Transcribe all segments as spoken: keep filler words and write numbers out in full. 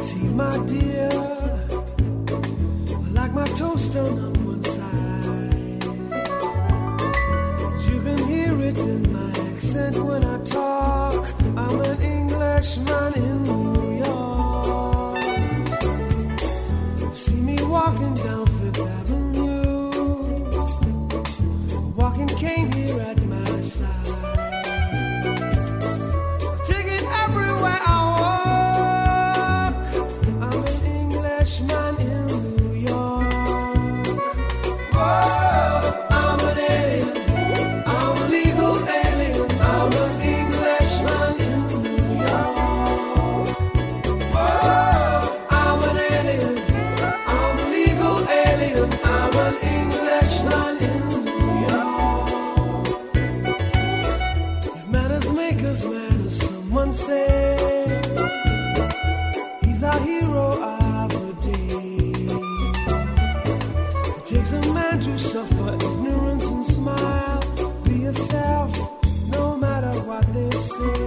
tea, my dear, like my toast on one side. You can hear it in my accent when I talk. I'm an Englishman in New York. See me walking down Fifth Avenue, walking cane here at my side. Take it everywhere I walk. I'm an Englishman in New York. Whoa, I'm an alien. I'm a legal alien. I'm an Englishman in New York. Whoa, I'm an alien. I'm a legal alien. I'm an Englishman in New York. If manners make of manners, someone say he's our hero of the day. It takes a man to suffer ignorance and smile. Be yourself, no matter what they say.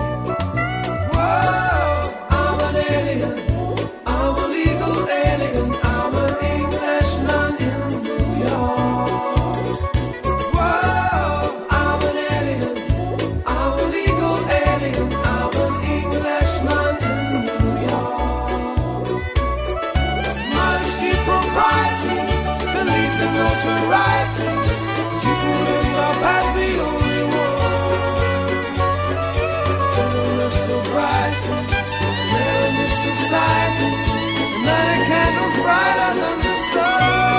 Whoa, I'm an alien. I'm a legal alien. I'm an Englishman in New York. Whoa, I'm an alien. I'm a legal alien. I'm an Englishman in New York. Modesty, propriety, can lead to notoriety. You couldn't love as the only one. Gentleness so bright, rare in this society. And light a candles brighter than the sun.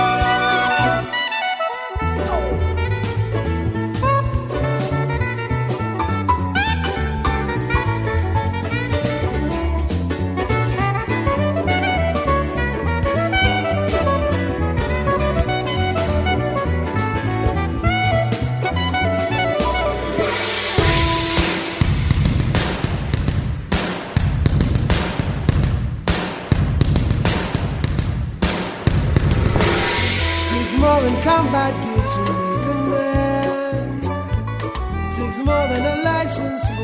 Takes more than combat gear to make a man. It takes more than a license for